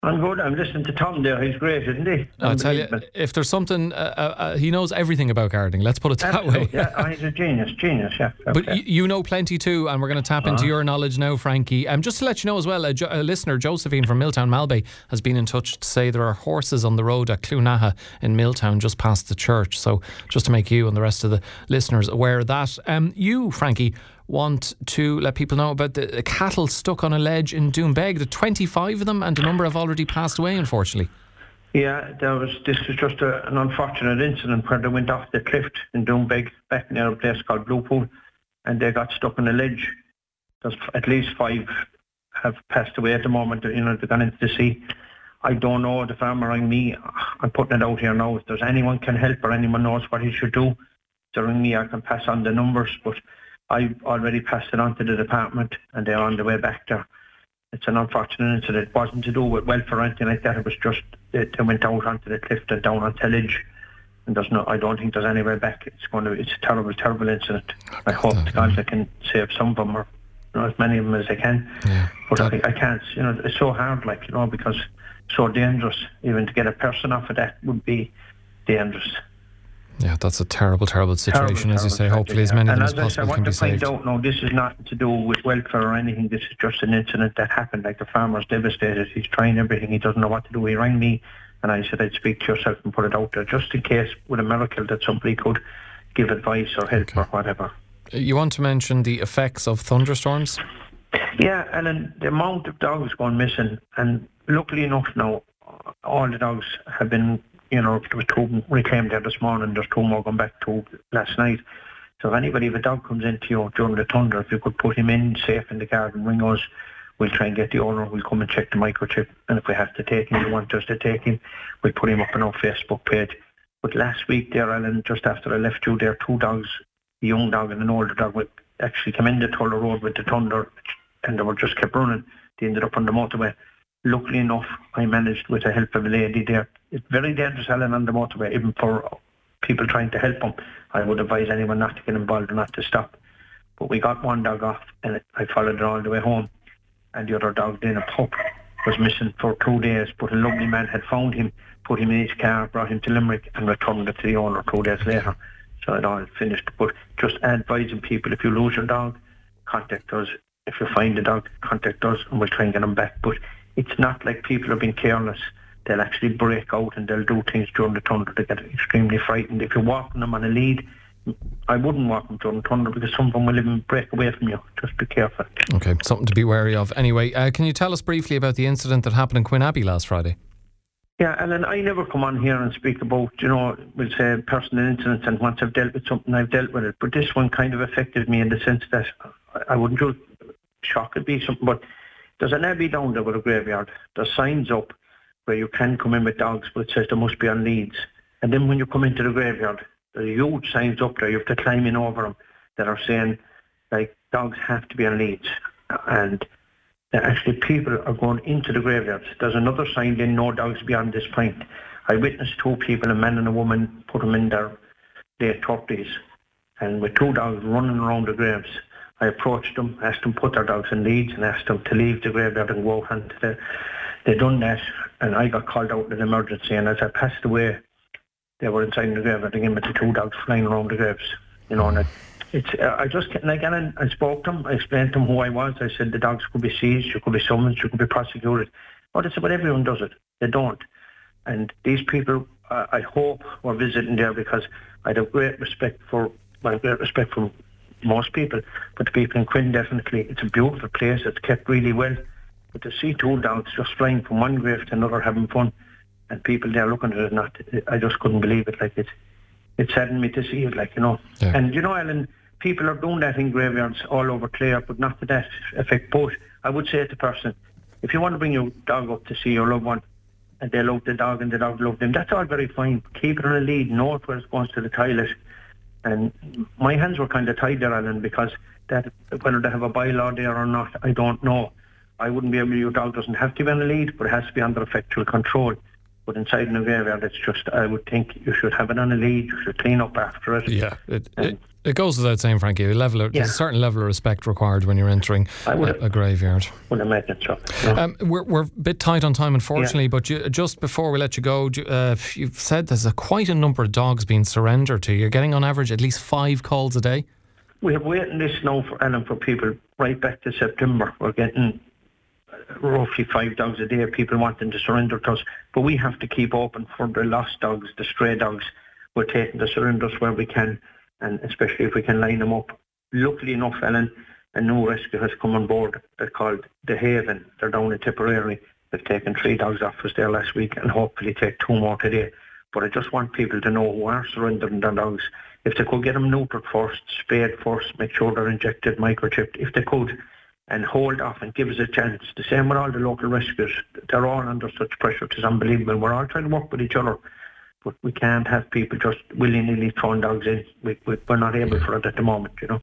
I'm good. I'm listening to Tom there. He's great, isn't he? I'll tell you, if there's something, he knows everything about gardening. Let's put it that way. Yeah, he's a genius, yeah. Okay. But you know plenty too, and we're going to tap into your knowledge now, Frankie. Just to let you know as well, a listener, Josephine from Milltown Malbay, has been in touch to say there are horses on the road at Clunaha in Milltown, just past the church. So just to make you and the rest of the listeners aware of that. You, Frankie, want to let people know about the cattle stuck on a ledge in Doombeg. There are 25 of them, and a number have already passed away, unfortunately. Yeah, this was just an unfortunate incident where they went off the cliff in Doombeg, back near a place called Blue Pool, and they got stuck on a ledge. There's at least 5 have passed away at the moment. They've gone into the sea. I don't know. The farmer rang me. I'm putting it out here now. If there's anyone can help or anyone knows what he should do, to ring me, I can pass on the numbers, but I've already passed it on to the department and they're on the way back there. It's an unfortunate incident. It wasn't to do with welfare or anything like that. It was just they went out onto the cliff and down onto the ledge. And I don't think there's any way back. It's a terrible, terrible incident. I hope to God they can save some of them or as many of them as they can. Yeah, but I can't. It's so hard, because it's so dangerous. Even to get a person off of that would be dangerous. Yeah, that's a terrible, terrible situation, as you say. Hopefully as many of them as possible can be saved. I don't know, this is nothing to do with welfare or anything. This is just an incident that happened. Like, the farmer's devastated. He's trying everything. He doesn't know what to do. He rang me and I said I'd speak to yourself and put it out there, just in case, with a miracle, that somebody could give advice or help or whatever. You want to mention the effects of thunderstorms? Yeah, and the amount of dogs gone missing, and luckily enough now, all the dogs have been, there was 2 reclaimed there this morning, there's 2 more gone back to last night. So if anybody, if a dog comes into you during the thunder, if you could put him in safe in the garden, ring us, we'll try and get the owner, we'll come and check the microchip, and if we have to take him, you want us to take him, we'll put him up on our Facebook page. But last week there, Alan, just after I left you there, 2 dogs, a young dog and an older dog, actually came in the Tulla Road with the thunder, and they were just kept running. They ended up on the motorway. Luckily enough, I managed, with the help of a lady there. It's very dangerous, Alan, on the motorway, even for people trying to help them. I would advise anyone not to get involved or not to stop. But we got 1 dog off, and I followed it all the way home. And the other dog, then a pup, was missing for 2 days. But a lovely man had found him, put him in his car, brought him to Limerick, and returned it to the owner 2 days later. So it all finished. But just advising people, if you lose your dog, contact us. If you find the dog, contact us, and we'll try and get him back. But it's not like people are being careless. They'll actually break out and they'll do things during the thunder. They get extremely frightened. If you're walking them on a lead, I wouldn't walk them during the thunder, because some of them will even break away from you. Just be careful. Okay, something to be wary of. Anyway, can you tell us briefly about the incident that happened in Quinn Abbey last Friday? Yeah, Alan, I never come on here and speak about, we'll say personal incidents, and once I've dealt with something, I've dealt with it. But this one kind of affected me in the sense that I wouldn't just shock it be something, but there's an abbey down there with a graveyard. There's signs up where you can come in with dogs, but it says there must be on leads. And then when you come into the graveyard, there's huge signs up there. You have to climb in over them that are saying, like, dogs have to be on leads. And actually people are going into the graveyards. There's another sign then, no dogs beyond this point. I witnessed 2 people, a man and a woman, put them in their late 30s, and with 2 dogs running around the graves. I approached them, asked them to put their dogs in leads, and asked them to leave the graveyard and go out onto the... They done that, and I got called out in an emergency, and as I passed away, they were inside the graveyard again with the 2 dogs flying around the graves. And I just, like, Alan, I spoke to them, I explained to them who I was. I said the dogs could be seized, you could be summoned, you could be prosecuted. Oh, they said, but everyone does it. They don't. And these people, I hope, were visiting there, because I have great respect for most people, but the people in Quinn, definitely. It's a beautiful place, it's kept really well. But to see 2 dogs just flying from one grave to another having fun, and people there looking at it, I just couldn't believe it. Like, it saddened me to see it, Yeah. And Alan, people are doing that in graveyards all over Clare, but not to that effect. But I would say to the person, if you want to bring your dog up to see your loved one, and they love the dog and the dog loved them, that's all very fine. Keep it on a lead, know it where it goes to the toilet. And my hands were kind of tied there, Alan, because that, whether they have a bylaw there or not, I don't know. I wouldn't be able to, your dog doesn't have to be on a lead, but it has to be under effectual control. But inside in a graveyard, it's just, I would think you should have it on a lead, you should clean up after it. Yeah, it goes without saying, Frankie, there's a certain level of respect required when you're entering a graveyard. Would imagine so. We're a bit tight on time, unfortunately, but just before we let you go, you've said there's quite a number of dogs being surrendered to. You're getting on average at least 5 calls a day? We have waiting lists now for people right back to September. We're getting roughly 5 dogs a day, people wanting to surrender to us, but we have to keep open for the lost dogs, the stray dogs. We're taking the surrenders where we can, and especially if we can line them up. Luckily enough, Ellen, a new rescue has come on board. They're called The Haven. They're down in Tipperary. They've taken 3 dogs off us there last week and hopefully take 2 more today. But I just want people to know who are surrendering their dogs, if they could get them neutered first, spayed first, make sure they're injected, microchipped, if they could, and hold off and give us a chance. The same with all the local rescues. They're all under such pressure. It's unbelievable. We're all trying to work with each other, but we can't have people just willy-nilly throwing dogs in. We're not able for it at the moment,